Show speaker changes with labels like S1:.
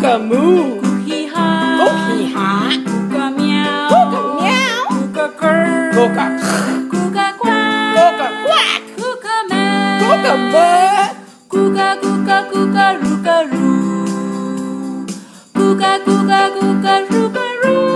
S1: 个母，
S2: 咕嘻哈，
S1: 咕嘻哈，
S2: 咕个喵，
S1: 咕个喵，
S2: 咕个咯，
S1: 咕个
S2: 咕个呱，
S1: 咕个呱，
S2: 咕个咩，
S1: 咕个么，
S2: 咕个咕个咕个噜个噜，咕个咕个咕个噜个噜。